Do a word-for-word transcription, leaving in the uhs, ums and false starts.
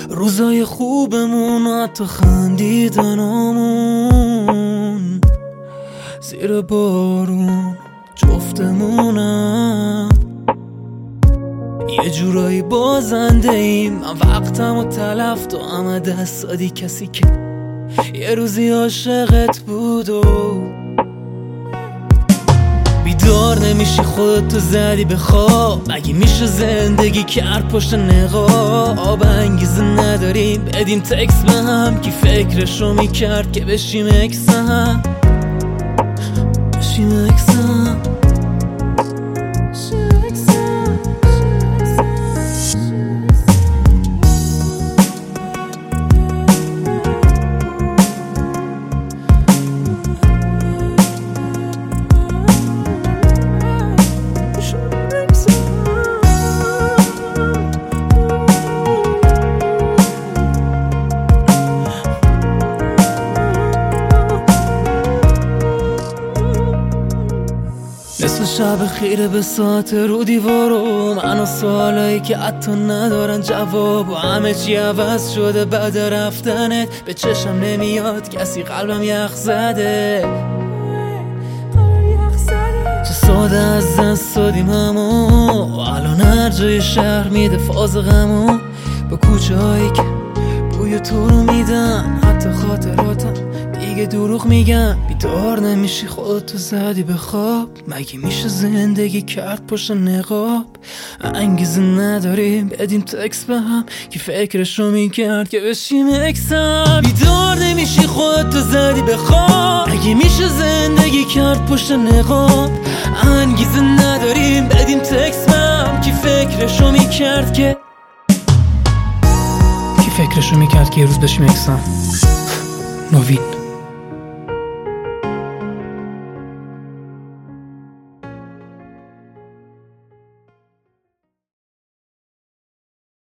روزای خوبمون حتی خندیدنامون زیر بارون جفتمونم یه جورایی بازنده ایم. من وقتم و تلف تو همه دست دادی کسی که یه روزی عاشقت بود و بیدار نمیشی خودتو زدی به خواب. مگه میشه زندگی کرد پشت نقاب؟ انگیزه نداریم بدیم تکس به هم. کی فکرشو میکرد که بشیم اکسم بشیم اکسم نصف شب خیره به ساعت رو دیوارو، من و سوالایی که حتی ندارن جواب و همه چی عوض شده بعد رفتنت. به چشم نمیاد کسی قلبم یخ زده. چه ساده از دست دادیم همو و الان هر جای شهر میده فاز غمو. به کوچه هایی که بوی تو رو میدن حتی خاطراتم دیگه دروغ میگن. بیدار نمیشی خودتو زدی به خواب. مگه میشه زندگی کرد پشت نقاب؟ انگیزه نداریم بدیم تکس به هم. کی فکرشو میکرد که بشیم اکسم؟ بیدار نمیشی خودتو زدی به خواب. مگه میشه زندگی کرد پشت نقاب؟ انگیزه نداریم بدیم تکس به هم. کی فکرشو میکرد که کی فکرشو میکرد که یه روز بشیم اکسم؟ نوید